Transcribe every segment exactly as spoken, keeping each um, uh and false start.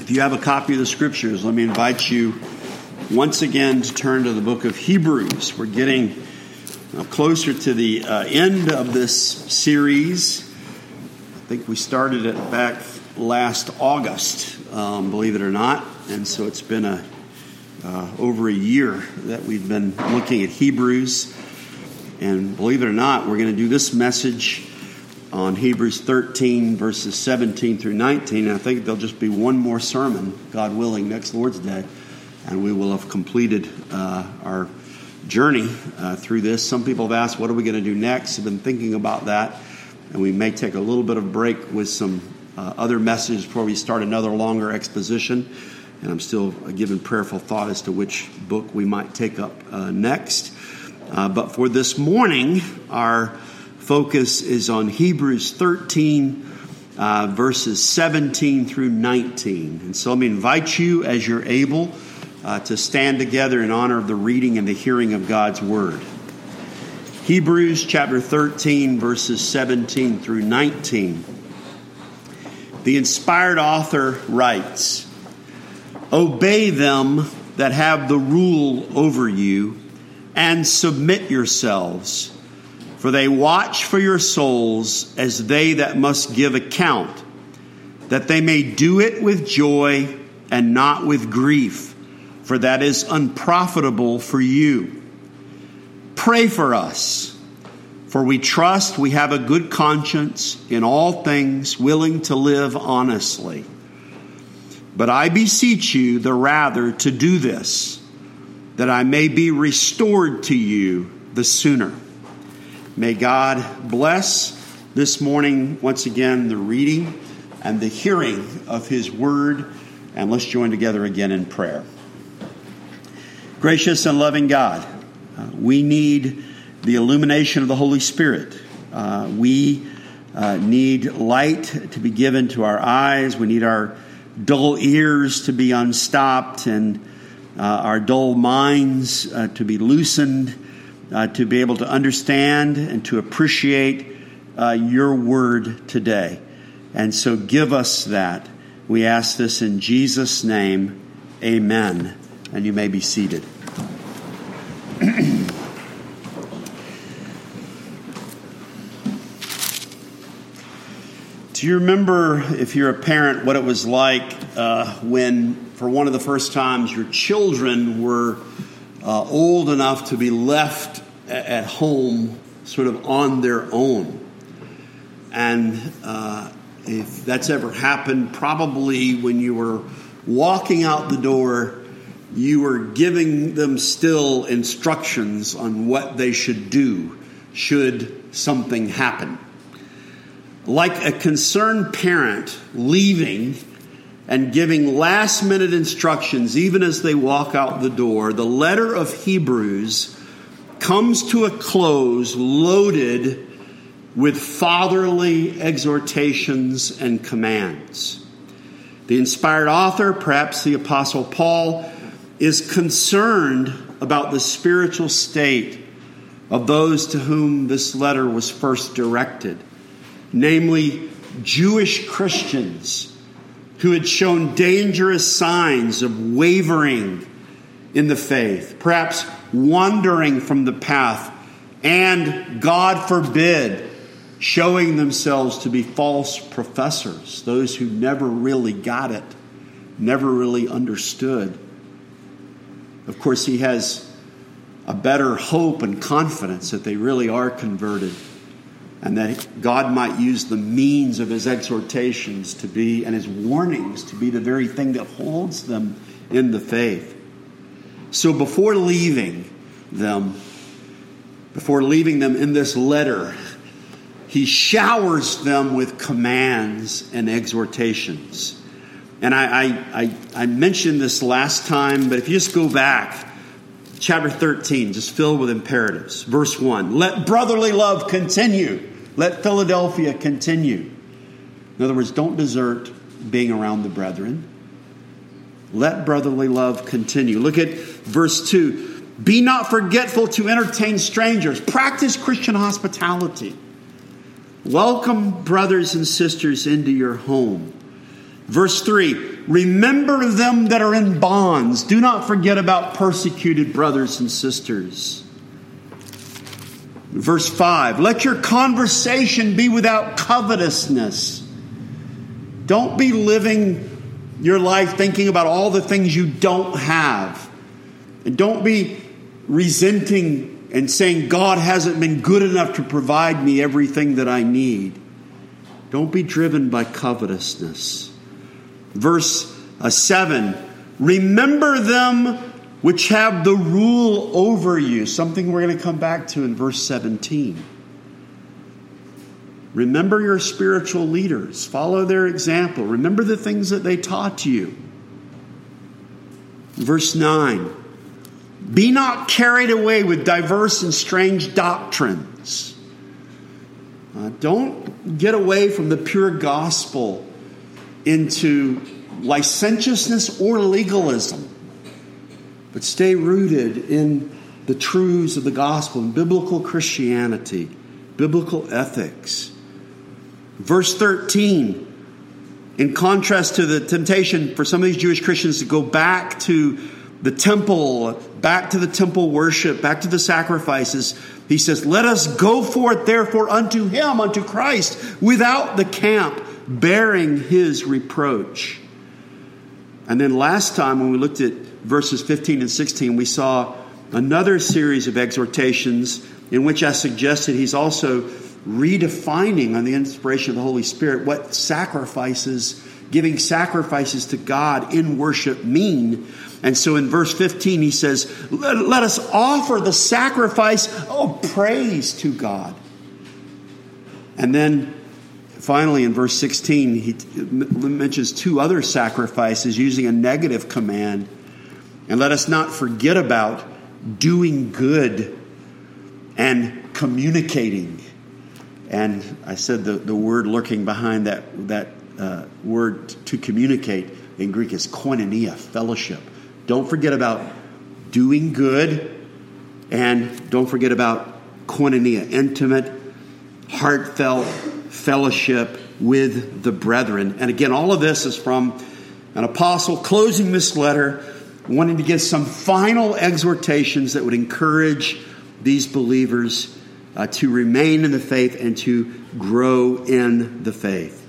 If you have a copy of the Scriptures, let me invite you once again to turn to the book of Hebrews. We're getting uh, closer to the uh, end of this series. I think we started it back last August, um, believe it or not. And so it's been a uh, over a year that we've been looking at Hebrews. And believe it or not, we're going to do this message on Hebrews thirteen, verses seventeen through nineteen. And I think there'll just be one more sermon, God willing, next Lord's Day. And we will have completed uh, our journey uh, through this. Some people have asked, what are we going to do next? I've been thinking about that. And we may take a little bit of break with some uh, other messages before we start another longer exposition. And I'm still giving prayerful thought as to which book we might take up uh, next. Uh, but for this morning, our focus is on Hebrews thirteen, uh, verses seventeen through nineteen. And so let me invite you, as you're able, uh, to stand together in honor of the reading and the hearing of God's Word. Hebrews chapter thirteen, verses seventeen through nineteen. The inspired author writes, "Obey them that have the rule over you, and submit yourselves. For they watch for your souls as they that must give account, that they may do it with joy and not with grief, for that is unprofitable for you. Pray for us, for we trust we have a good conscience in all things, willing to live honestly. But I beseech you the rather to do this, that I may be restored to you the sooner." May God bless this morning, once again, the reading and the hearing of His Word. And let's join together again in prayer. Gracious and loving God, uh, we need the illumination of the Holy Spirit. Uh, we uh, need light to be given to our eyes. We need our dull ears to be unstopped and uh, our dull minds uh, to be loosened. Uh, to be able to understand and to appreciate uh, your word today. And so give us that. We ask this in Jesus' name. Amen. And you may be seated. Do you remember, if you're a parent, what it was like uh, when, for one of the first times, your children were Uh, old enough to be left at home sort of on their own? And uh, if that's ever happened, probably when you were walking out the door, you were giving them still instructions on what they should do should something happen. Like a concerned parent leaving and giving last-minute instructions even as they walk out the door, the letter of Hebrews comes to a close loaded with fatherly exhortations and commands. The inspired author, perhaps the Apostle Paul, is concerned about the spiritual state of those to whom this letter was first directed, namely Jewish Christians who had shown dangerous signs of wavering in the faith, perhaps wandering from the path, and, God forbid, showing themselves to be false professors, those who never really got it, never really understood. Of course, he has a better hope and confidence that they really are converted, and that God might use the means of his exhortations to be, and his warnings to be, the very thing that holds them in the faith. So before leaving them, before leaving them in this letter, he showers them with commands and exhortations. And I, I, I, I mentioned this last time, but if you just go back, chapter thirteen, just filled with imperatives. Verse one, let brotherly love continue. Let Philadelphia continue. In other words, don't desert being around the brethren. Let brotherly love continue. Look at verse two. Be not forgetful to entertain strangers. Practice Christian hospitality. Welcome brothers and sisters into your home. Verse three. remember them that are in bonds. Do not forget about persecuted brothers and sisters. Verse five, let your conversation be without covetousness. Don't be living your life thinking about all the things you don't have. And don't be resenting and saying God hasn't been good enough to provide me everything that I need. Don't be driven by covetousness. Verse uh, seven, remember them which have the rule over you. Something we're going to come back to in verse seventeen. Remember your spiritual leaders. Follow their example. Remember the things that they taught you. Verse nine. Be not carried away with diverse and strange doctrines. Uh, don't get away from the pure gospel into licentiousness or legalism. But stay rooted in the truths of the gospel and biblical Christianity, biblical ethics. Verse thirteen, in contrast to the temptation for some of these Jewish Christians to go back to the temple, back to the temple worship, back to the sacrifices, he says, let us go forth therefore unto him, unto Christ, without the camp, bearing his reproach. And then last time when we looked at verses fifteen and sixteen, we saw another series of exhortations in which I suggested he's also redefining on the inspiration of the Holy Spirit what sacrifices, giving sacrifices to God in worship mean. And so in verse fifteen, he says, let, let us offer the sacrifice of praise to God. And then finally in verse sixteen, he mentions two other sacrifices using a negative command. And let us not forget about doing good and communicating. And I said the, the word lurking behind that, that uh, word to communicate in Greek is koinonia, fellowship. Don't forget about doing good, and don't forget about koinonia, intimate, heartfelt fellowship with the brethren. And again, all of this is from an apostle closing this letter, wanting to give some final exhortations that would encourage these believers uh, to remain in the faith and to grow in the faith.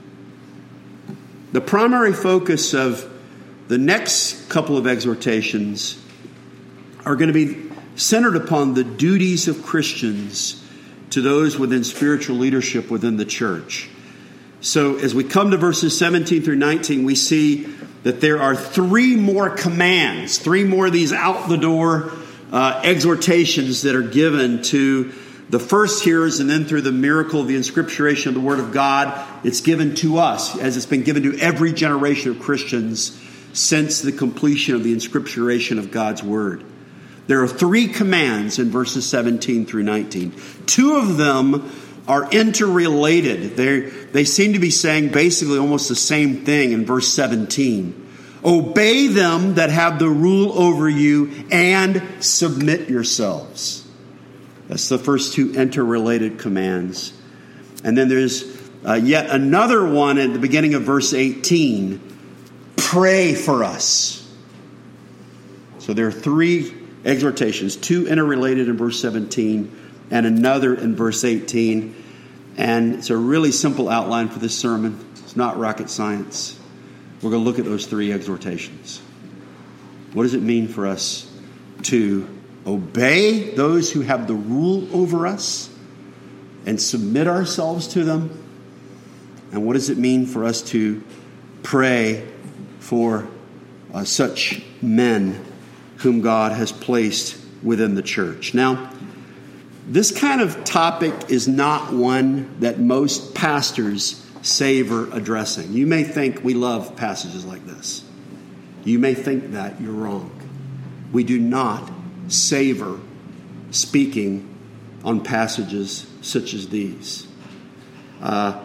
The primary focus of the next couple of exhortations are going to be centered upon the duties of Christians to those within spiritual leadership within the church. So as we come to verses seventeen through nineteen, we see that there are three more commands, three more of these out-the-door uh, exhortations that are given to the first hearers, and then through the miracle of the inscripturation of the Word of God, it's given to us, as it's been given to every generation of Christians since the completion of the inscripturation of God's Word. There are three commands in verses seventeen through nineteen. Two of them are interrelated. They they seem to be saying basically almost the same thing in verse seventeen. Obey them that have the rule over you and submit yourselves. That's the first two interrelated commands. And then there's uh, yet another one at the beginning of verse eighteen. Pray for us. So there are three exhortations, two interrelated in verse seventeen and another in verse eighteen. And it's a really simple outline for this sermon. It's not rocket science. We're going to look at those three exhortations. What does it mean for us to obey those who have the rule over us and submit ourselves to them? And what does it mean for us to pray for uh, such men whom God has placed within the church? Now, this kind of topic is not one that most pastors savor addressing. You may think we love passages like this. You may think that. You're wrong. We do not savor speaking on passages such as these. Uh,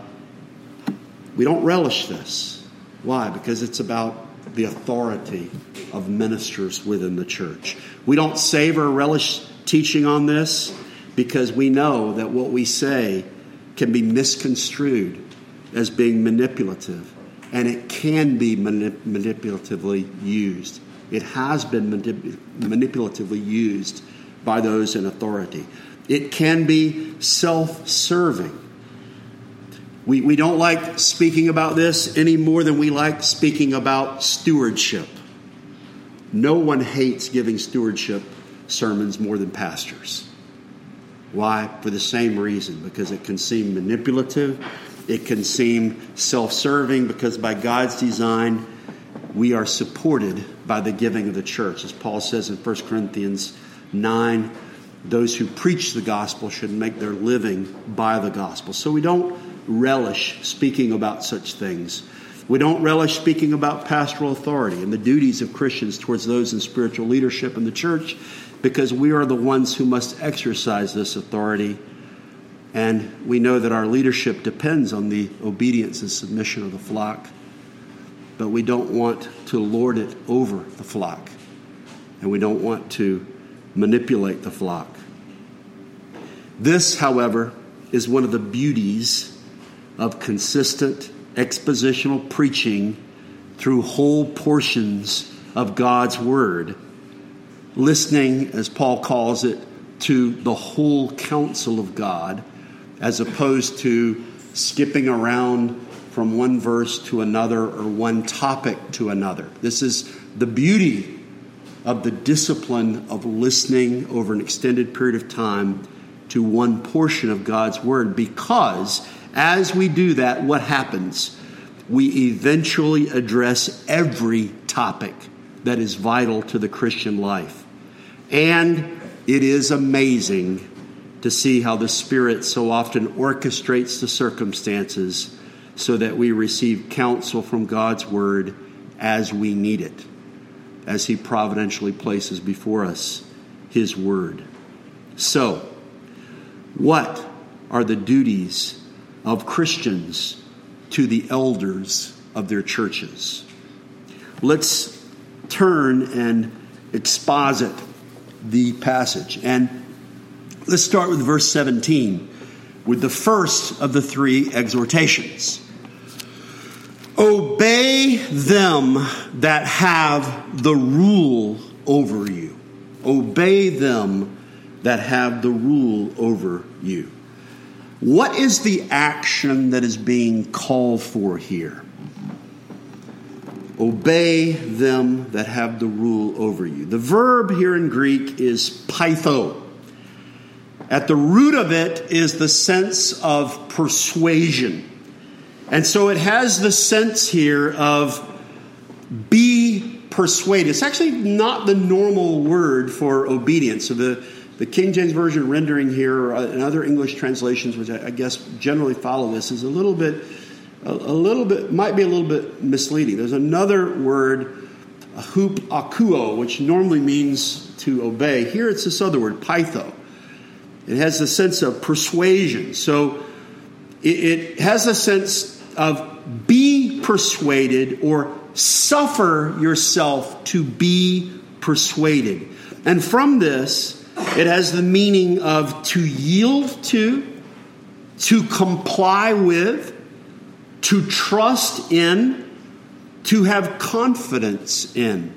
we don't relish this. Why? Because it's about the authority of ministers within the church. We don't savor or relish teaching on this because we know that what we say can be misconstrued as being manipulative and it can be manip- manipulatively used. It has been manip- manipulatively used by those in authority. It can be self-serving. We, we don't like speaking about this any more than we like speaking about stewardship. No one hates giving stewardship sermons more than pastors. Why? For the same reason, because it can seem manipulative. It can seem self-serving, because by God's design, we are supported by the giving of the church. As Paul says in First Corinthians nine, those who preach the gospel should make their living by the gospel. So we don't relish speaking about such things. We don't relish speaking about pastoral authority and the duties of Christians towards those in spiritual leadership in the church, because we are the ones who must exercise this authority. And we know that our leadership depends on the obedience and submission of the flock. But we don't want to lord it over the flock. And we don't want to manipulate the flock. This, however, is one of the beauties of consistent expositional preaching through whole portions of God's Word. Listening, as Paul calls it, to the whole counsel of God, as opposed to skipping around from one verse to another or one topic to another. This is the beauty of the discipline of listening over an extended period of time to one portion of God's Word, because as we do that, what happens? We eventually address every topic that is vital to the Christian life. And it is amazing to see how the Spirit so often orchestrates the circumstances so that we receive counsel from God's Word as we need it, as He providentially places before us His Word. So, what are the duties of Christians to the elders of their churches? Let's turn and exposit the passage. And let's start with verse seventeen, with the first of the three exhortations. Obey them that have the rule over you. Obey them that have the rule over you. What is the action that is being called for here? Obey them that have the rule over you. The verb here in Greek is pytho. At the root of it is the sense of persuasion. And so it has the sense here of be persuaded. It's actually not the normal word for obedience. So the, the King James Version rendering here and other English translations, which I, I guess generally follow this, is a little bit, a, a little bit, might be a little bit misleading. There's another word, hup akuo, which normally means to obey. Here it's this other word, pytho. It has the sense of persuasion. So it, it has a sense of be persuaded or suffer yourself to be persuaded. And from this, it has the meaning of to yield to, to comply with, to trust in, to have confidence in.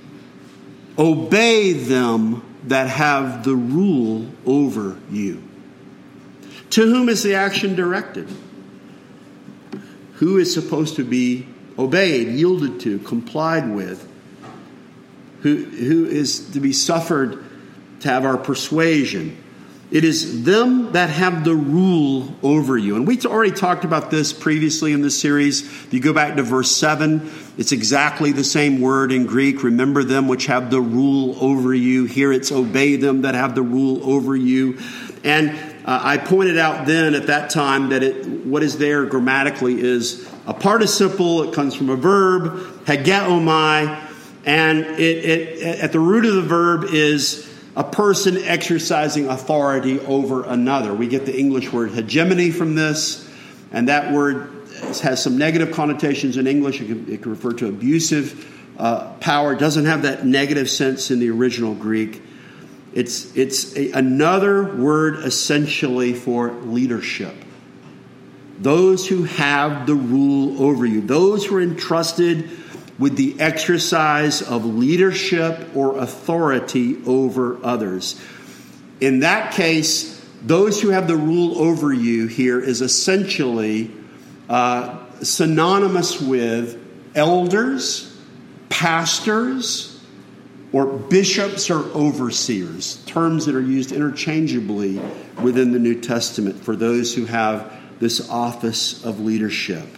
Obey them that have the rule over you. To whom is the action directed? Who is supposed to be obeyed, yielded to, complied with? Who, who is to be suffered to have our persuasion? It is them that have the rule over you. And we already talked about this previously in this series. If you go back to verse seven, it's exactly the same word in Greek. Remember them which have the rule over you. Here it's obey them that have the rule over you. And uh, I pointed out then at that time that it, what is there grammatically is a participle. It comes from a verb, hegeomai. And it, it at the root of the verb is a person exercising authority over another. We get the English word hegemony from this, and that word has some negative connotations in English. It can, it can refer to abusive uh, power. It doesn't have that negative sense in the original Greek. It's, it's a, another word essentially for leadership. those who have the rule over you, those who are entrusted with the exercise of leadership or authority over others. In that case, those who have the rule over you here is essentially uh, synonymous with elders, pastors, or bishops or overseers, terms that are used interchangeably within the New Testament for those who have this office of leadership.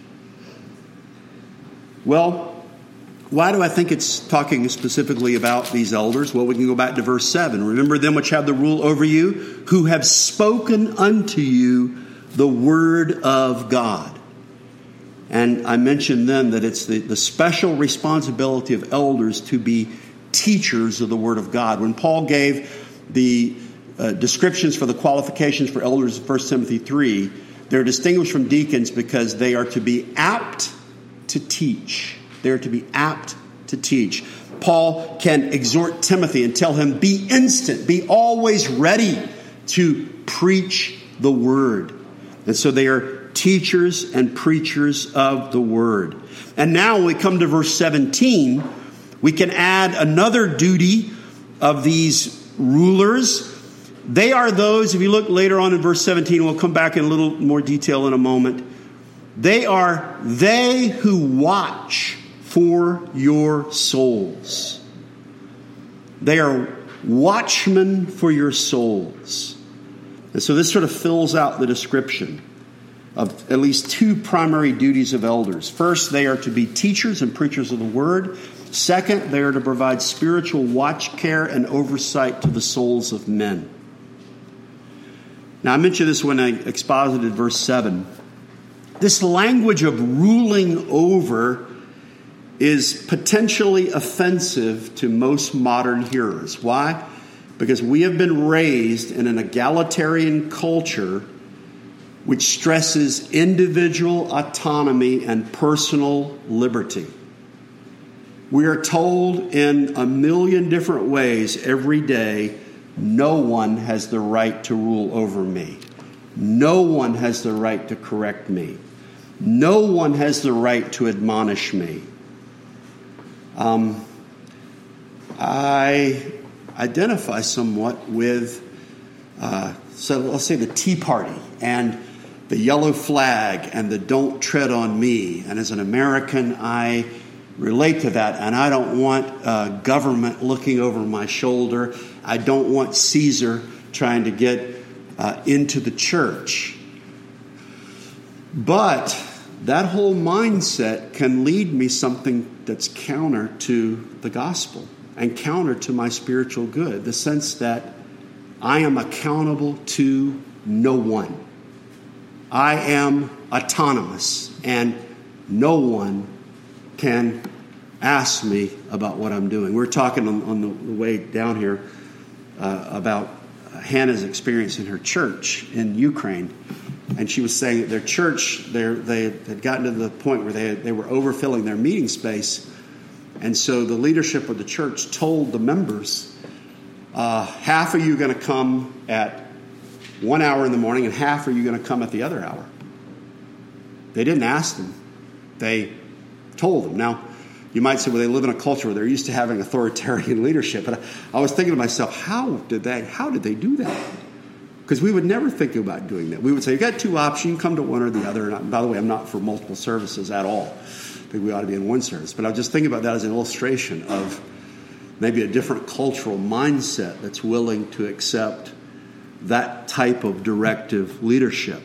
Well, why do I think it's talking specifically about these elders? Well, we can go back to verse seven. Remember them which have the rule over you, who have spoken unto you the word of God. And I mentioned then that it's the, the special responsibility of elders to be teachers of the word of God. When Paul gave the uh, descriptions for the qualifications for elders in First Timothy three, they're distinguished from deacons because they are to be apt to teach. They're to be apt to teach. Paul can exhort Timothy and tell him, be instant, be always ready to preach the word. And so they are teachers and preachers of the word. And now when we come to verse seventeen, we can add another duty of these rulers. They are those, if you look later on in verse seventeen, we'll come back in a little more detail in a moment. They are they who watch for your souls. They are watchmen for your souls. And so this sort of fills out the description of at least two primary duties of elders. First, they are to be teachers and preachers of the word. Second, they are to provide spiritual watch care and oversight to the souls of men. Now, I mentioned this when I exposited verse seven. This language of ruling over is potentially offensive to most modern hearers. Why? Because we have been raised in an egalitarian culture which stresses individual autonomy and personal liberty. We are told in a million different ways every day, no one has the right to rule over me. No one has the right to correct me. No one has the right to admonish me. Um, I identify somewhat with, uh, so let's say the Tea Party and the yellow flag and the don't tread on me. And as an American, I relate to that. And I don't want uh, government looking over my shoulder. I don't want Caesar trying to get uh, into the church. But that whole mindset can lead me something that's counter to the gospel and counter to my spiritual good. The sense that I am accountable to no one. I am autonomous and no one can ask me about what I'm doing. We're talking on, on the, the way down here uh, about Hannah's experience in her church in Ukraine. And she was saying that their church, they had gotten to the point where they, had, they were overfilling their meeting space. And so the leadership of the church told the members, uh, half of you are going to come at one hour in the morning and half are you going to come at the other hour. They didn't ask them. They told them. Now, you might say, well, they live in a culture where they're used to having authoritarian leadership. But I, I was thinking to myself, how did they, how did they do that? Because we would never think about doing that. We would say, you've got two options. You can come to one or the other. And by the way, I'm not for multiple services at all. I think we ought to be in one service. But I was just thinking about that as an illustration of maybe a different cultural mindset that's willing to accept that type of directive leadership.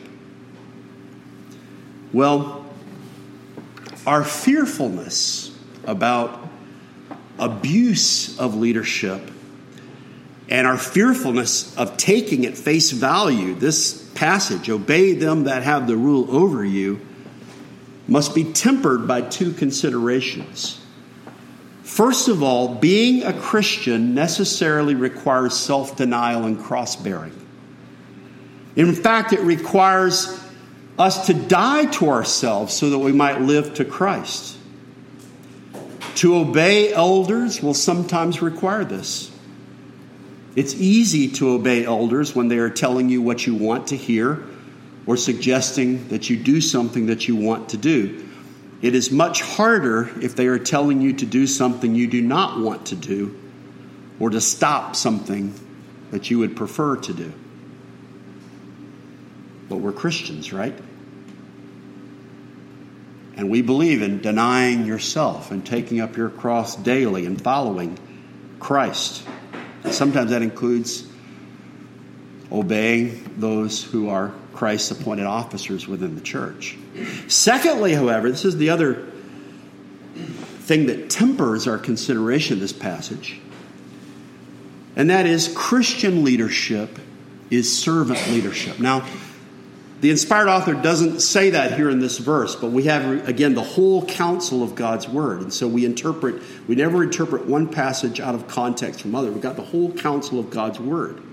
Well, our fearfulness about abuse of leadership and our fearfulness of taking at face value this passage, obey them that have the rule over you, must be tempered by two considerations. First of all, being a Christian necessarily requires self-denial and cross-bearing. In fact, it requires us to die to ourselves so that we might live to Christ. To obey elders will sometimes require this. It's easy to obey elders when they are telling you what you want to hear or suggesting that you do something that you want to do. It is much harder if they are telling you to do something you do not want to do, or to stop something that you would prefer to do. But we're Christians, right? And we believe in denying yourself and taking up your cross daily and following Christ. And sometimes that includes obeying those who are Christ's appointed officers within the church. Secondly, however, this is the other thing that tempers our consideration of this passage, and that is Christian leadership is servant leadership. Now, the inspired author doesn't say that here in this verse, but we have, again, the whole counsel of God's word. And so we interpret, we never interpret one passage out of context from other. We've got the whole counsel of God's word.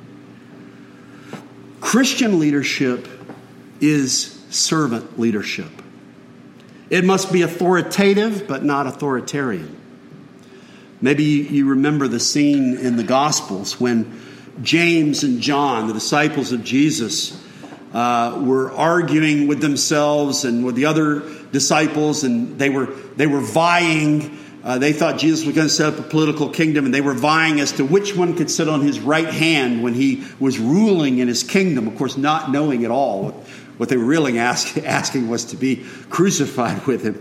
Christian leadership is servant leadership. It must be authoritative, but not authoritarian. Maybe you remember the scene in the Gospels when James and John, the disciples of Jesus, uh, were arguing with themselves and with the other disciples, and they were they were vying. Uh, they thought Jesus was going to set up a political kingdom, and they were vying as to which one could sit on his right hand when he was ruling in his kingdom. Of course, not knowing at all. What they were really ask, asking was to be crucified with him.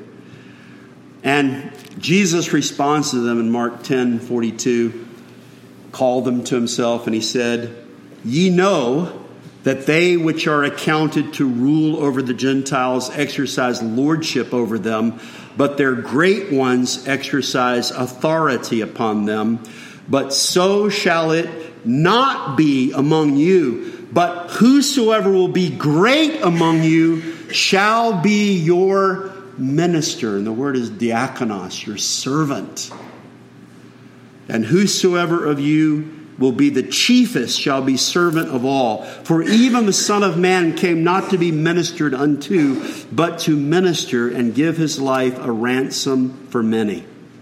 And Jesus responds to them in Mark ten forty-two, called them to himself, and he said, "Ye know that they which are accounted to rule over the Gentiles exercise lordship over them, but their great ones exercise authority upon them. But so shall it not be among you. But whosoever will be great among you shall be your minister." And the word is diakonos, your servant. "And whosoever of you will be the chiefest shall be servant of all. For even the Son of Man came not to be ministered unto, but to minister and give his life a ransom for many."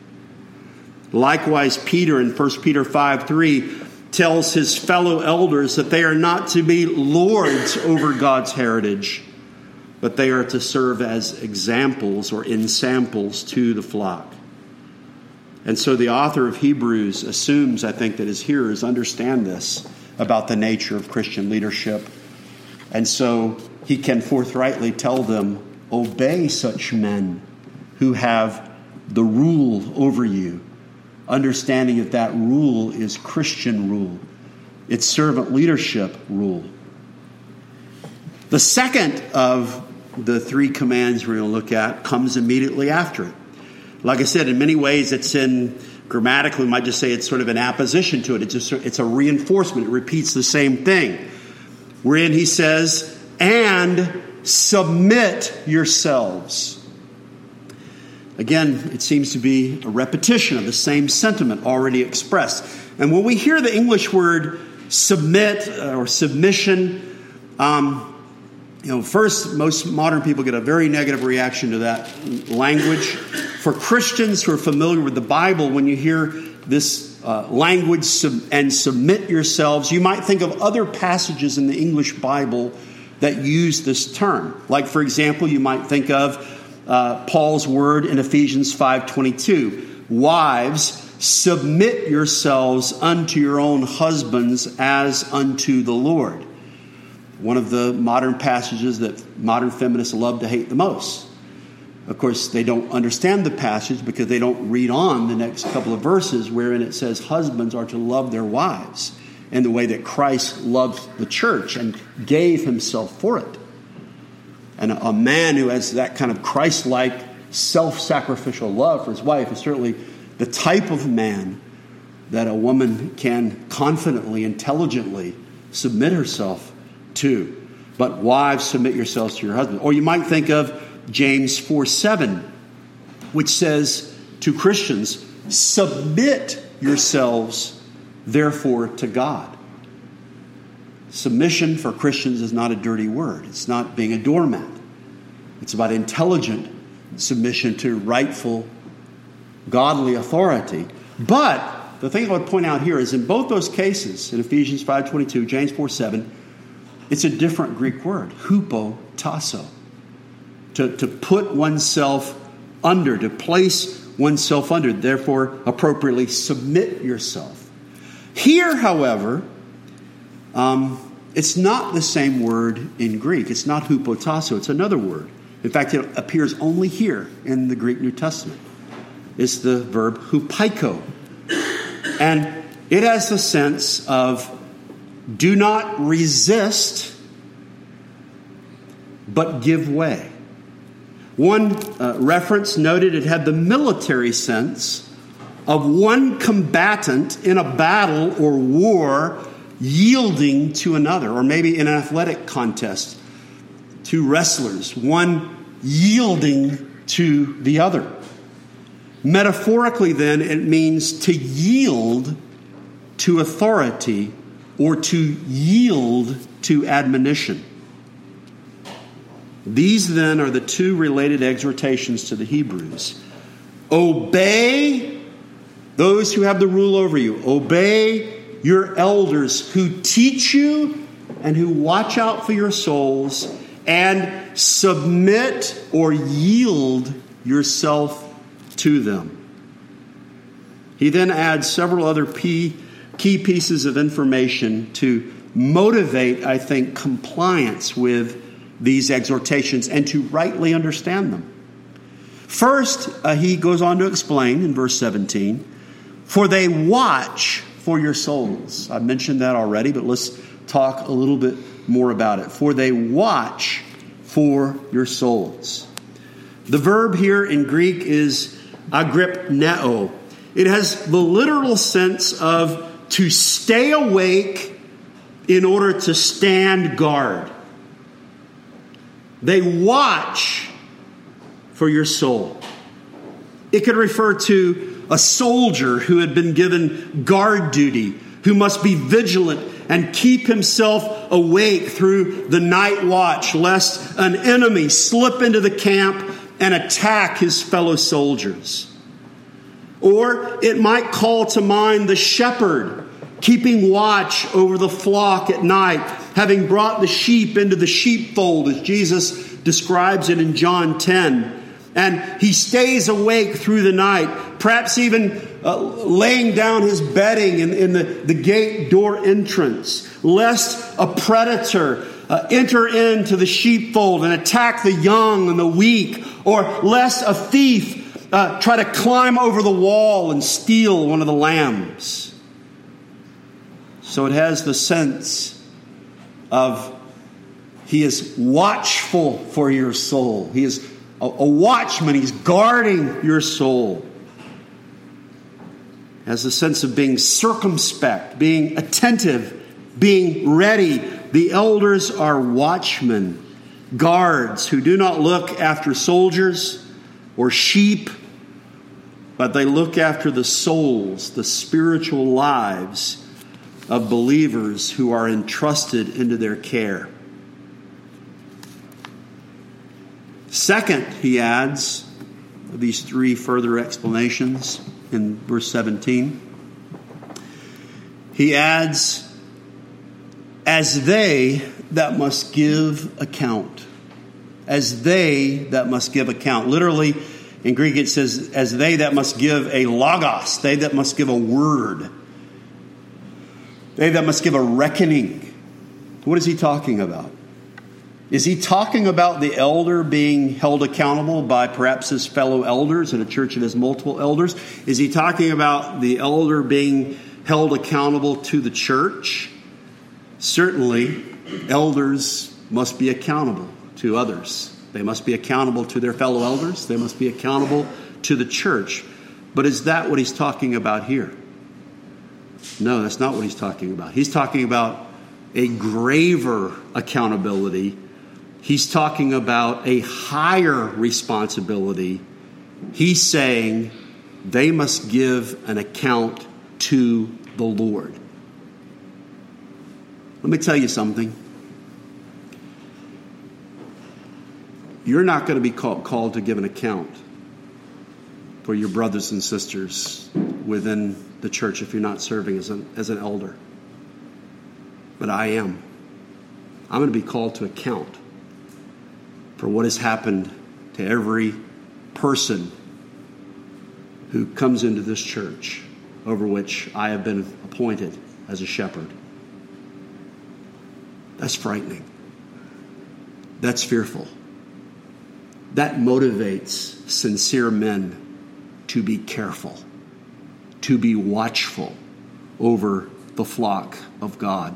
Likewise, Peter in First Peter five three tells his fellow elders that they are not to be lords over God's heritage, but they are to serve as examples or ensamples to the flock. And so the author of Hebrews assumes, I think, that his hearers understand this about the nature of Christian leadership. And so he can forthrightly tell them, obey such men who have the rule over you, understanding that that rule is Christian rule. It's servant leadership rule. The second of the three commands we're going to look at comes immediately after it. Like I said, in many ways, it's in, grammatically, we might just say it's sort of an apposition to it. It's just, it's a reinforcement. It repeats the same thing. Wherein he says, "And submit yourselves." Again, it seems to be a repetition of the same sentiment already expressed. And when we hear the English word submit or submission, um, You know, first, most modern people get a very negative reaction to that language. For Christians who are familiar with the Bible, when you hear this uh, language sub- and submit yourselves, you might think of other passages in the English Bible that use this term. Like, for example, you might think of uh, Paul's word in Ephesians five twenty-two. "Wives, submit yourselves unto your own husbands as unto the Lord." One of the modern passages that modern feminists love to hate the most. Of course, they don't understand the passage because they don't read on the next couple of verses wherein it says husbands are to love their wives in the way that Christ loved the church and gave himself for it. And a man who has that kind of Christ-like self-sacrificial love for his wife is certainly the type of man that a woman can confidently, intelligently submit herself to. But wives, submit yourselves to your husband. Or you might think of James four seven, which says to Christians, "Submit yourselves therefore to God." Submission for Christians is not a dirty word. It's not being a doormat. It's about intelligent submission to rightful, godly authority. But the thing I would point out here is in both those cases, in Ephesians five twenty-two, James four seven, it's a different Greek word, hupotasso. To, to put oneself under, to place oneself under, therefore appropriately submit yourself. Here, however, um, it's not the same word in Greek. It's not hupotasso. It's another word. In fact, it appears only here in the Greek New Testament. It's the verb hupaiko. And it has the sense of do not resist, but give way. One uh, reference noted it had the military sense of one combatant in a battle or war yielding to another, or maybe in an athletic contest, two wrestlers, one yielding to the other. Metaphorically, then, it means to yield to authority or to yield to admonition. These, then, are the two related exhortations to the Hebrews. Obey those who have the rule over you. Obey your elders who teach you and who watch out for your souls, and submit or yield yourself to them. He then adds several other key pieces of information to motivate, I think, compliance with these exhortations and to rightly understand them. First, uh, he goes on to explain in verse seventeen, for they watch for your souls. I mentioned that already, but let's talk a little bit more about it. For they watch for your souls. The verb here in Greek is agripneo. It has the literal sense of to stay awake in order to stand guard. They watch for your soul. It could refer to a soldier who had been given guard duty, who must be vigilant and keep himself awake through the night watch, lest an enemy slip into the camp and attack his fellow soldiers. Or it might call to mind the shepherd keeping watch over the flock at night, having brought the sheep into the sheepfold, as Jesus describes it in John ten. And he stays awake through the night, perhaps even uh, laying down his bedding in, in the, the gate door entrance, lest a predator uh, enter into the sheepfold and attack the young and the weak, or lest a thief uh, try to climb over the wall and steal one of the lambs. So it has the sense of he is watchful for your soul. He is a, a watchman. He's guarding your soul. It has the sense of being circumspect, being attentive, being ready. The elders are watchmen, guards who do not look after soldiers or sheep, but they look after the souls, the spiritual lives of believers who are entrusted into their care. Second, he adds these three further explanations in verse seventeen. He adds, as they that must give account. As they that must give account. Literally, in Greek it says, as they that must give a logos. They that must give a word. They that must give a reckoning. What is he talking about? Is he talking about the elder being held accountable by perhaps his fellow elders in a church that has multiple elders? Is he talking about the elder being held accountable to the church? Certainly, elders must be accountable to others. They must be accountable to their fellow elders. They must be accountable to the church. But is that what he's talking about here? No, that's not what he's talking about. He's talking about a graver accountability. He's talking about a higher responsibility. He's saying they must give an account to the Lord. Let me tell you something. You're not going to be called, called to give an account for your brothers and sisters within the church if you're not serving as an, as an elder. But I am. I'm going to be called to account for what has happened to every person who comes into this church over which I have been appointed as a shepherd. That's frightening. That's fearful. That motivates sincere men to be careful, to be watchful over the flock of God.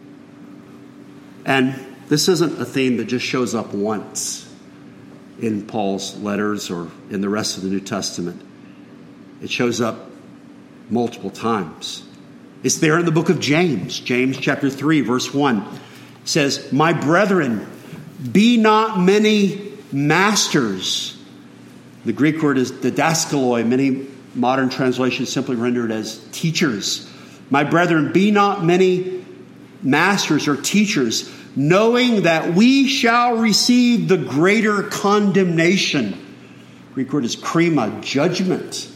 And this isn't a theme that just shows up once in Paul's letters or in the rest of the New Testament. It shows up multiple times. It's there in the book of James. James chapter three, verse one. It says, "My brethren, be not many masters." The Greek word is didaskaloi. Many modern translations simply render it as teachers. "My brethren, be not many masters or teachers, knowing that we shall receive the greater condemnation." Greek word is krima, judgment.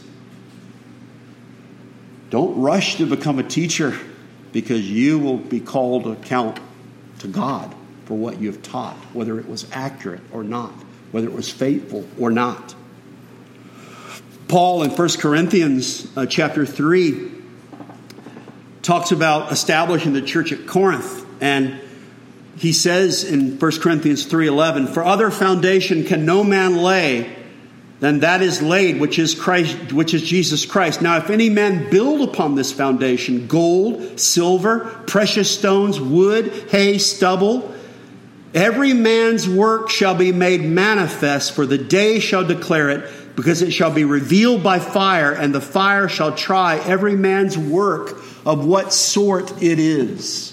Don't rush to become a teacher, because you will be called to account to God for what you have taught, whether it was accurate or not, whether it was faithful or not. Paul in First Corinthians uh, chapter three talks about establishing the church at Corinth, and he says in First Corinthians three eleven, "For other foundation can no man lay than that is laid, which is Christ, which is Jesus Christ. Now, if any man build upon this foundation gold, silver, precious stones, wood, hay, stubble, every man's work shall be made manifest, for the day shall declare it, because it shall be revealed by fire, and the fire shall try every man's work of what sort it is."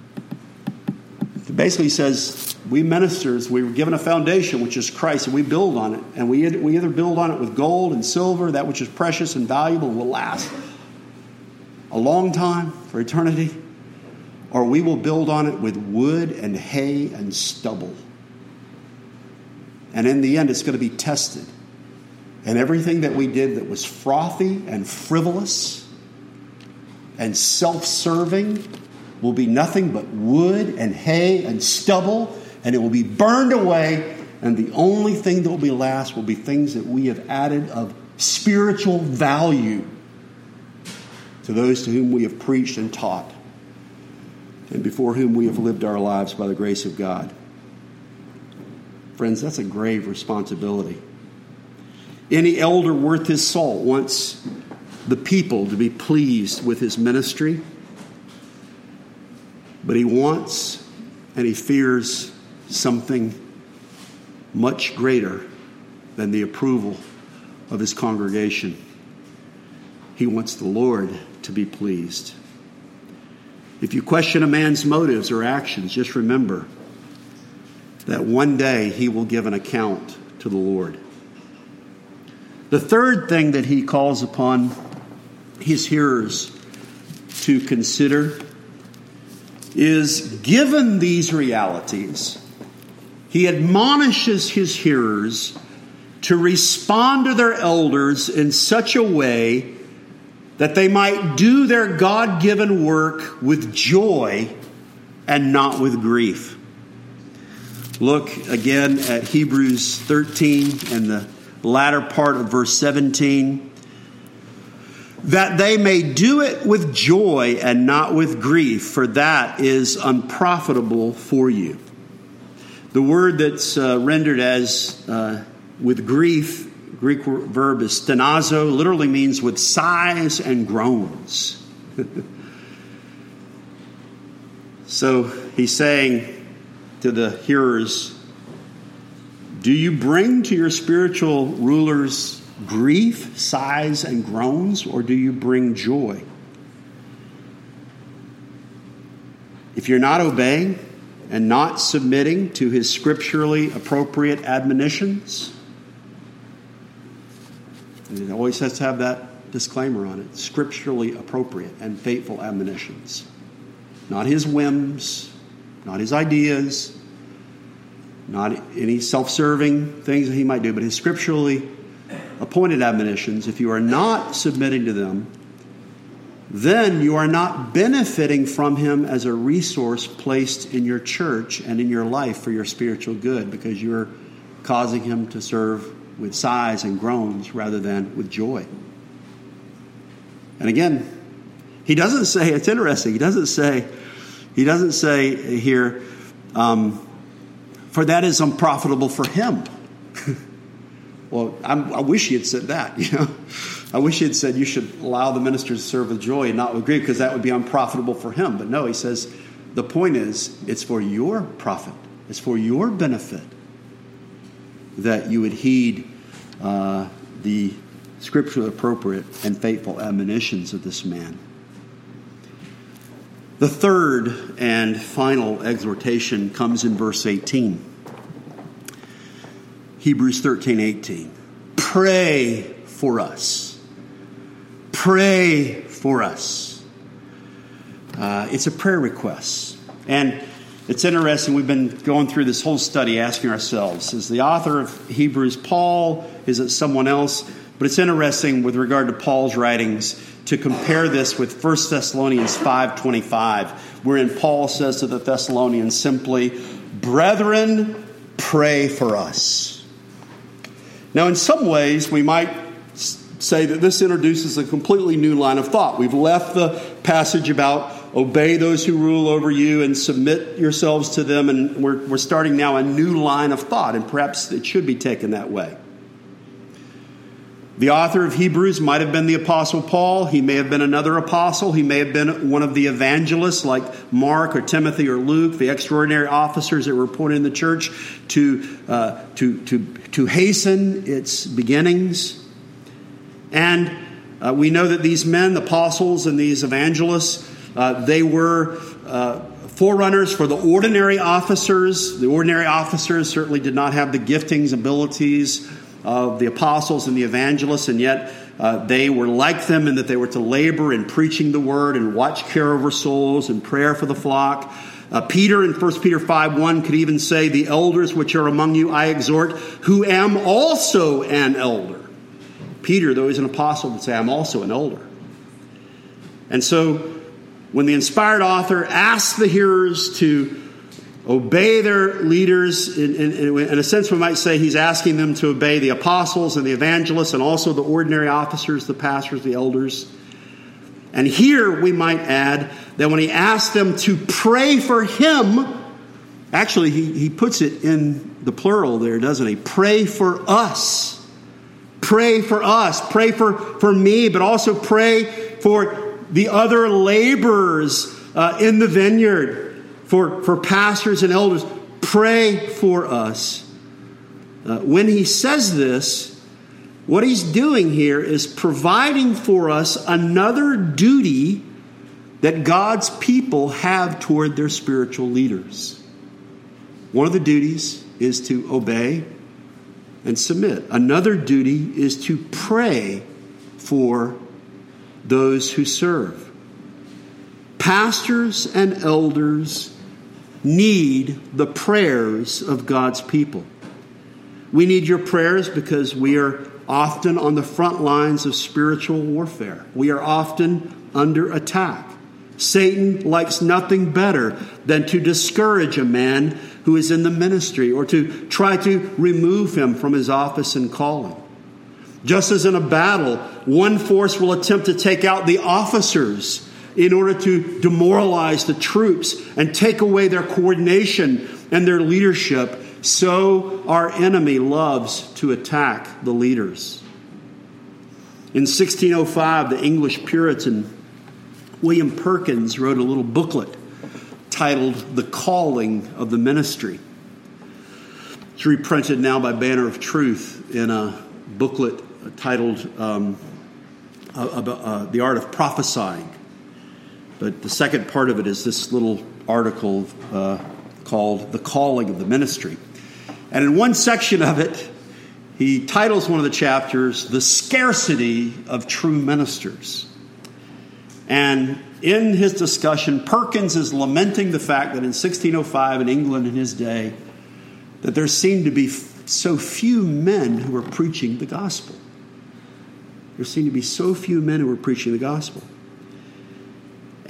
It basically says, we ministers, we were given a foundation, which is Christ, and we build on it. And we, we either build on it with gold and silver, that which is precious and valuable and will last a long time, for eternity, or we will build on it with wood and hay and stubble. And in the end, it's going to be tested. And everything that we did that was frothy and frivolous and self-serving will be nothing but wood and hay and stubble, and it will be burned away, and the only thing that will be last will be things that we have added of spiritual value to those to whom we have preached and taught, and before whom we have lived our lives by the grace of God. Friends, that's a grave responsibility. Any elder worth his salt wants the people to be pleased with his ministry, but he wants and he fears something much greater than the approval of his congregation. He wants the Lord to be pleased. If you question a man's motives or actions, just remember that one day he will give an account to the Lord. The third thing that he calls upon his hearers to consider is, given these realities, he admonishes his hearers to respond to their elders in such a way that they might do their God-given work with joy and not with grief. Look again at Hebrews thirteen and the latter part of verse seventeen. That they may do it with joy and not with grief, for that is unprofitable for you. The word that's uh, rendered as uh, with grief, Greek verb is stenazo, literally means with sighs and groans. So he's saying to the hearers, do you bring to your spiritual rulers grief, sighs, and groans, or do you bring joy? If you're not obeying and not submitting to his scripturally appropriate admonitions, and it always has to have that disclaimer on it, scripturally appropriate and faithful admonitions. Not his whims, not his ideas, not any self-serving things that he might do, but his scripturally appointed admonitions. If you are not submitting to them, then you are not benefiting from him as a resource placed in your church and in your life for your spiritual good, because you're causing him to serve with sighs and groans rather than with joy. And again, he doesn't say, it's interesting, he doesn't say, he doesn't say here, um, for that is unprofitable for him. Well, I'm, I wish he had said that, you know. I wish he had said you should allow the ministers to serve with joy and not with grief, because that would be unprofitable for him. But no, he says the point is it's for your profit. It's for your benefit that you would heed uh, the scripturally appropriate and faithful admonitions of this man. The third and final exhortation comes in verse eighteen. Hebrews thirteen eighteen. Pray for us. Pray for us. Uh, it's a prayer request. And it's interesting, we've been going through this whole study asking ourselves, is the author of Hebrews Paul? Is it someone else? But it's interesting with regard to Paul's writings to compare this with First Thessalonians five twenty-five, wherein Paul says to the Thessalonians simply, brethren, pray for us. Now, in some ways, we might say that this introduces a completely new line of thought. We've left the passage about obey those who rule over you and submit yourselves to them, and we're, we're starting now a new line of thought, and perhaps it should be taken that way. The author of Hebrews might have been the Apostle Paul. He may have been another apostle. He may have been one of the evangelists like Mark or Timothy or Luke, the extraordinary officers that were appointed in the church to, uh, to, to, to hasten its beginnings. And uh, we know that these men, the apostles and these evangelists, uh, they were uh, forerunners for the ordinary officers. The ordinary officers certainly did not have the giftings, abilities of the apostles and the evangelists, and yet uh, they were like them in that they were to labor in preaching the word and watch care over souls and prayer for the flock. Uh, Peter in First Peter five one could even say, the elders which are among you I exhort, who am also an elder. Peter, though he's an apostle, would say, I'm also an elder. And so when the inspired author asks the hearers to obey their leaders, in, in, in a sense we might say he's asking them to obey the apostles and the evangelists and also the ordinary officers, the pastors, the elders. And here we might add that when he asks them to pray for him, actually he, he puts it in the plural there, doesn't he? Pray for us. Pray for us. Pray for, for me, but also pray for the other laborers uh, in the vineyard. For, for pastors and elders, pray for us. Uh, when he says this, what he's doing here is providing for us another duty that God's people have toward their spiritual leaders. One of the duties is to obey and submit. Another duty is to pray for those who serve. Pastors and elders need the prayers of God's people. We need your prayers because we are often on the front lines of spiritual warfare. We are often under attack. Satan likes nothing better than to discourage a man who is in the ministry or to try to remove him from his office and calling. Just as in a battle, one force will attempt to take out the officers in order to demoralize the troops and take away their coordination and their leadership, so our enemy loves to attack the leaders. In sixteen oh five, the English Puritan William Perkins wrote a little booklet titled The Calling of the Ministry. It's reprinted now by Banner of Truth in a booklet titled um, uh, uh, The Art of Prophesying. But the second part of it is this little article uh, called The Calling of the Ministry. And in one section of it, he titles one of the chapters, The Scarcity of True Ministers. And in his discussion, Perkins is lamenting the fact that in sixteen oh five in England in his day, that there seemed to be f- so few men who were preaching the gospel. There seemed to be so few men who were preaching the gospel.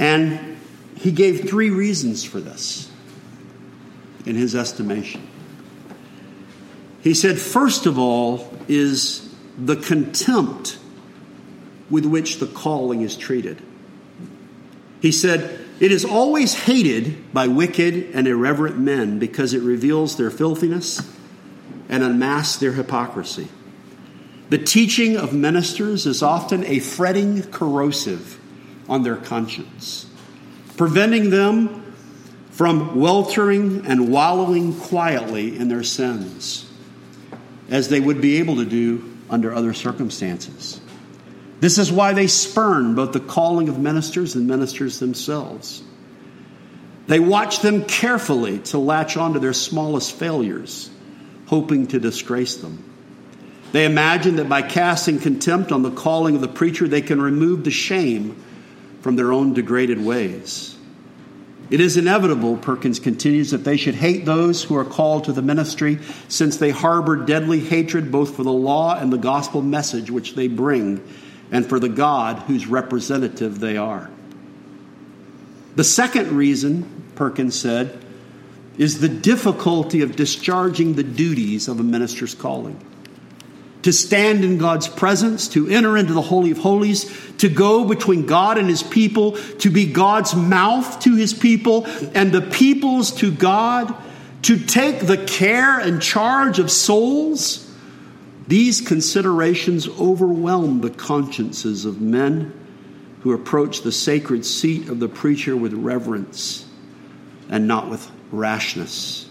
And he gave three reasons for this, in his estimation. He said, first of all, is the contempt with which the calling is treated. He said, it is always hated by wicked and irreverent men because it reveals their filthiness and unmasks their hypocrisy. The teaching of ministers is often a fretting corrosive on their conscience, preventing them from weltering and wallowing quietly in their sins, as they would be able to do under other circumstances. This is why they spurn both the calling of ministers and ministers themselves. They watch them carefully to latch onto their smallest failures, hoping to disgrace them. They imagine that by casting contempt on the calling of the preacher, they can remove the shame from their own degraded ways. It is inevitable, Perkins continues, that they should hate those who are called to the ministry, since they harbor deadly hatred both for the law and the gospel message which they bring, and for the God whose representative they are. The second reason, Perkins said, is the difficulty of discharging the duties of a minister's calling. To stand in God's presence, to enter into the Holy of Holies, to go between God and his people, to be God's mouth to his people and the people's to God, to take the care and charge of souls. These considerations overwhelm the consciences of men who approach the sacred seat of the preacher with reverence and not with rashness.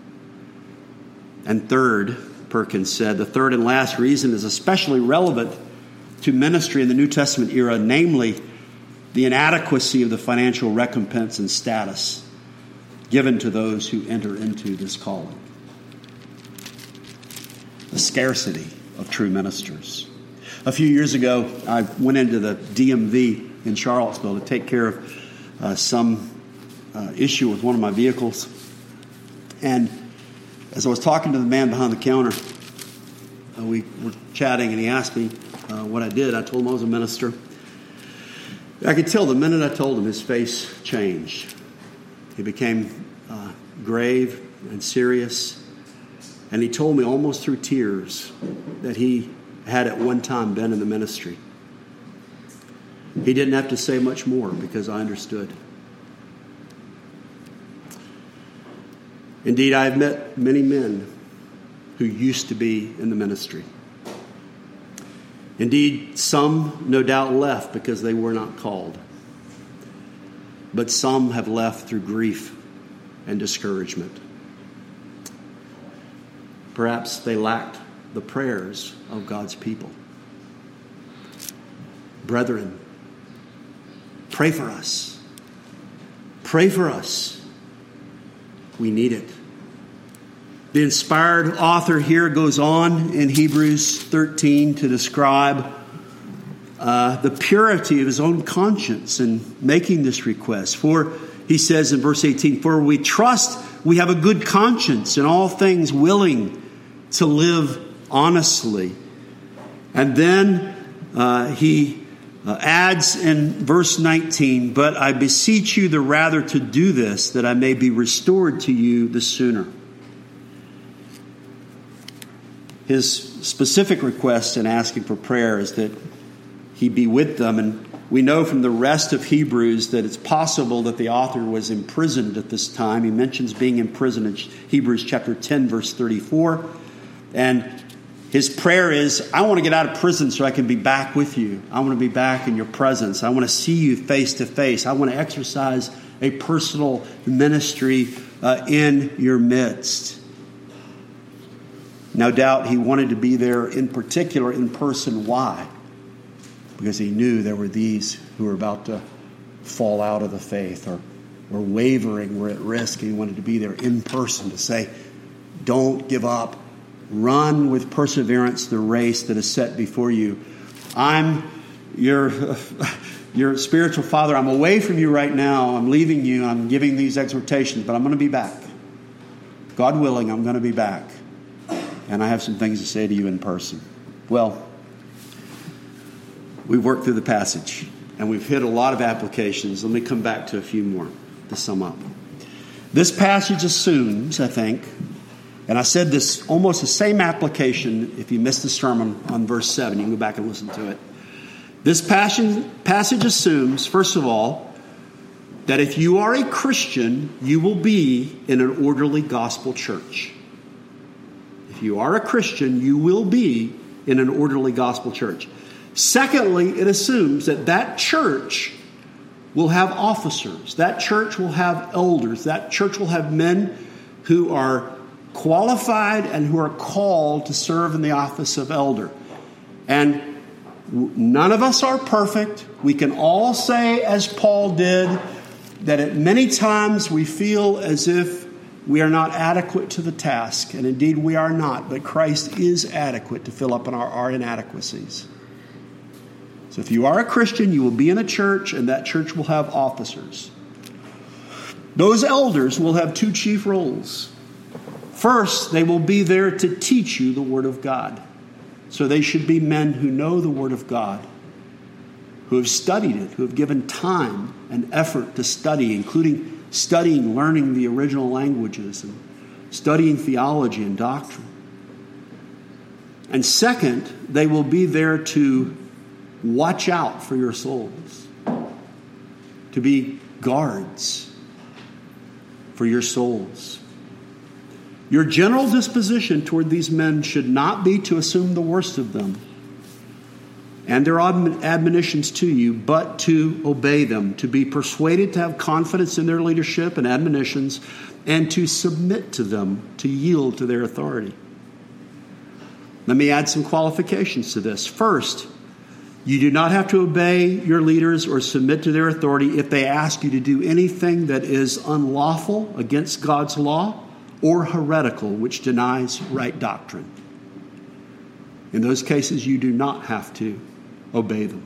And third, Perkins said, the third and last reason is especially relevant to ministry in the New Testament era, namely the inadequacy of the financial recompense and status given to those who enter into this calling. The scarcity of true ministers. A few years ago, I went into the D M V in Charlottesville to take care of uh, some uh, issue with one of my vehicles. And as I was talking to the man behind the counter, uh, we were chatting, and he asked me uh, what I did. I told him I was a minister. I could tell the minute I told him, his face changed. He became uh, grave and serious. And he told me almost through tears that he had at one time been in the ministry. He didn't have to say much more because I understood. Indeed, I have met many men who used to be in the ministry. Indeed, some no doubt left because they were not called. But some have left through grief and discouragement. Perhaps they lacked the prayers of God's people. Brethren, pray for us. Pray for us. We need it. The inspired author here goes on in Hebrews thirteen to describe uh, the purity of his own conscience in making this request. For, he says in verse eighteen, for we trust we have a good conscience in all things, willing to live honestly. And then uh, he uh, adds in verse nineteen, but I beseech you the rather to do this, that I may be restored to you the sooner. His specific request in asking for prayer is that he be with them. And we know from the rest of Hebrews that it's possible that the author was imprisoned at this time. He mentions being in prison in Hebrews chapter ten, verse thirty-four. And his prayer is, I want to get out of prison so I can be back with you. I want to be back in your presence. I want to see you face to face. I want to exercise a personal ministry uh, in your midst. No doubt he wanted to be there in particular in person. Why? Because he knew there were these who were about to fall out of the faith or were wavering, were at risk. And he wanted to be there in person to say, don't give up. Run with perseverance the race that is set before you. I'm your, your spiritual father. I'm away from you right now. I'm leaving you. I'm giving these exhortations, but I'm going to be back. God willing, I'm going to be back. And I have some things to say to you in person. Well, we've worked through the passage, and we've hit a lot of applications. Let me come back to a few more to sum up. This passage assumes, I think, and I said this almost the same application if you missed the sermon on verse seven. You can go back and listen to it. This passage, passage assumes, first of all, that if you are a Christian, you will be in an orderly gospel church. If you are a Christian, you will be in an orderly gospel church. Secondly, it assumes that that church will have officers. That church will have elders. That church will have men who are qualified and who are called to serve in the office of elder. And none of us are perfect. We can all say, as Paul did, that at many times we feel as if we are not adequate to the task. And indeed we are not. But Christ is adequate to fill up in our, our inadequacies. So if you are a Christian, you will be in a church, and that church will have officers. Those elders will have two chief roles. First, they will be there to teach you the Word of God. So they should be men who know the Word of God, who have studied it, who have given time and effort to study, including studying, learning the original languages, and studying theology and doctrine. And second, they will be there to watch out for your souls, to be guards for your souls. Your general disposition toward these men should not be to assume the worst of them and their admonitions to you, but to obey them, to be persuaded to have confidence in their leadership and admonitions, and to submit to them, to yield to their authority. Let me add some qualifications to this. First, you do not have to obey your leaders or submit to their authority if they ask you to do anything that is unlawful against God's law or heretical, which denies right doctrine. In those cases, you do not have to obey them.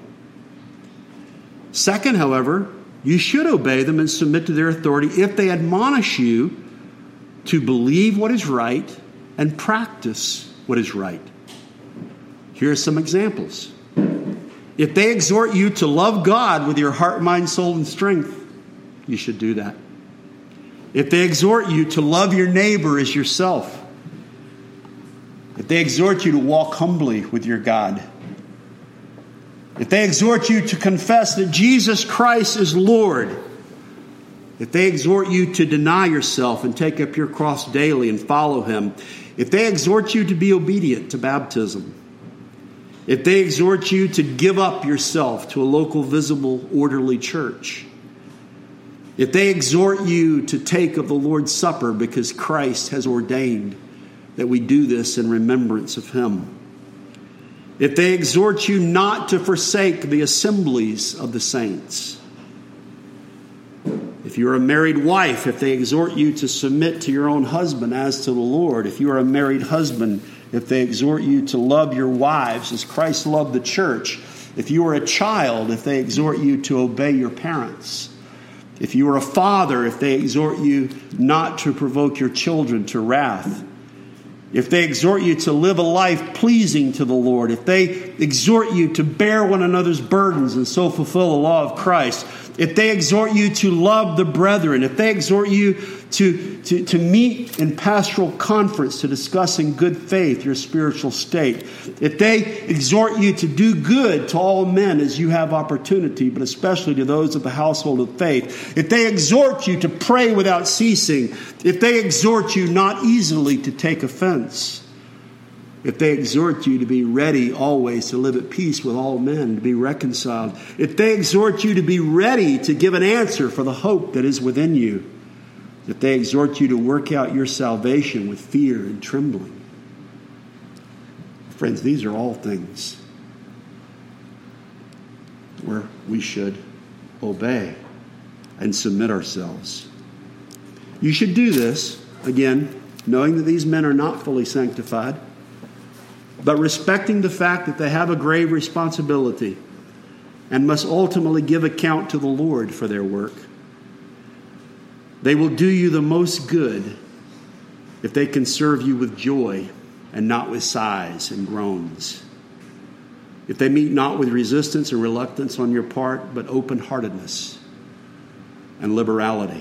Second, however, you should obey them and submit to their authority if they admonish you to believe what is right and practice what is right. Here are some examples. If they exhort you to love God with your heart, mind, soul, and strength, you should do that. If they exhort you to love your neighbor as yourself, if they exhort you to walk humbly with your God, if they exhort you to confess that Jesus Christ is Lord, if they exhort you to deny yourself and take up your cross daily and follow Him, if they exhort you to be obedient to baptism, if they exhort you to give up yourself to a local, visible, orderly church, if they exhort you to take of the Lord's Supper because Christ has ordained that we do this in remembrance of Him, if they exhort you not to forsake the assemblies of the saints, if you're a married wife, if they exhort you to submit to your own husband as to the Lord, if you are a married husband, if they exhort you to love your wives as Christ loved the church, if you are a child, if they exhort you to obey your parents, if you are a father, if they exhort you not to provoke your children to wrath, if they exhort you to live a life pleasing to the Lord, if they exhort you to bear one another's burdens and so fulfill the law of Christ, if they exhort you to love the brethren, if they exhort you to, to, to meet in pastoral conference to discuss in good faith your spiritual state, if they exhort you to do good to all men as you have opportunity, but especially to those of the household of faith, if they exhort you to pray without ceasing, if they exhort you not easily to take offense, if they exhort you to be ready always to live at peace with all men, to be reconciled, if they exhort you to be ready to give an answer for the hope that is within you, if they exhort you to work out your salvation with fear and trembling. Friends, these are all things where we should obey and submit ourselves. You should do this, again, knowing that these men are not fully sanctified, but respecting the fact that they have a grave responsibility and must ultimately give account to the Lord for their work. They will do you the most good if they can serve you with joy and not with sighs and groans. if they meet not with resistance and reluctance on your part, but open-heartedness and liberality.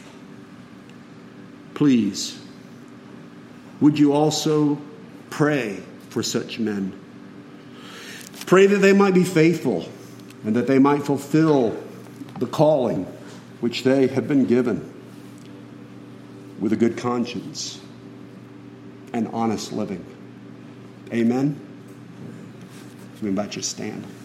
Please, would you also pray for such men? Pray that they might be faithful and that they might fulfill the calling which they have been given with a good conscience and honest living. Amen? We invite you to stand.